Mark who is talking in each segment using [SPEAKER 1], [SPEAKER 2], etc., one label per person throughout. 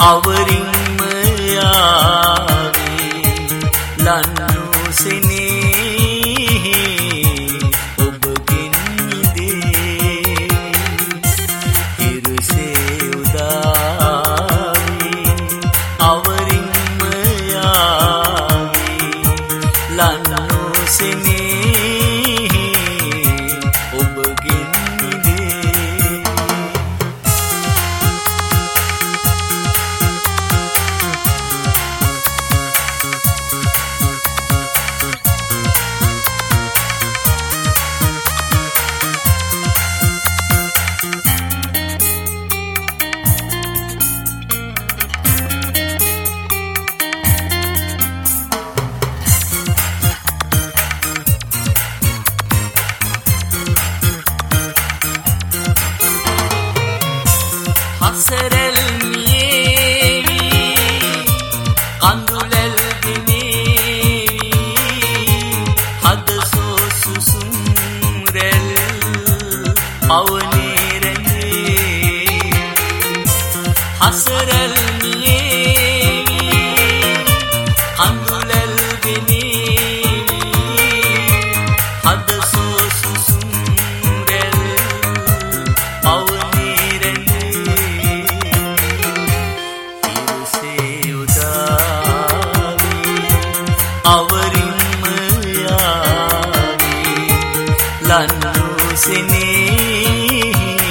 [SPEAKER 1] අවරින්ම යාවේ ලන්නෝසෙනේ ඔබගෙන් මිදේ හිරුසේ උදාවේ අවරින්ම යාවේ ලන්නෝසෙනේ ඔබගෙන් හසරල් මියේවි කඳුලල් ගෙනේවි හදසෝ සුසුම් රැල් පවනේ රැඳේ හසරල් මියේවි කඳුලල් ගෙනේවි හදසෝ සුසුම් රැල් පවනේ අවරින්ම යාවේ ලන්නෝසෙනේ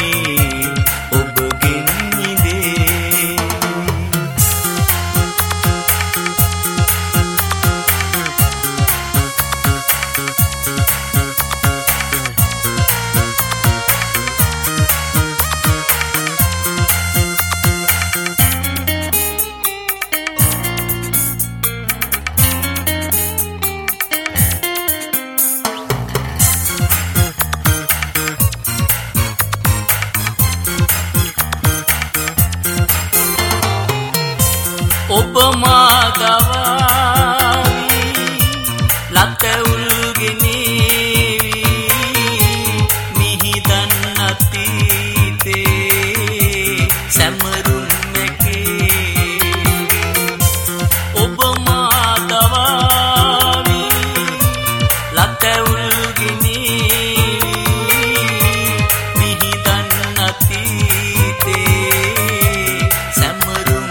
[SPEAKER 1] ඔබගෙන් මිදේ ඔබ මා ගවාවි ලතවුල් ගෙනේවි මිහිදන් අතීතේ සැමරුම් මැකේ ඔබ මා ගවාවි ලතවුල් ගෙනේවි මිහිදන් අතීතේ සැමරුම්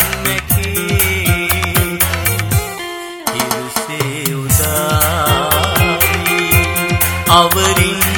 [SPEAKER 1] අවරින්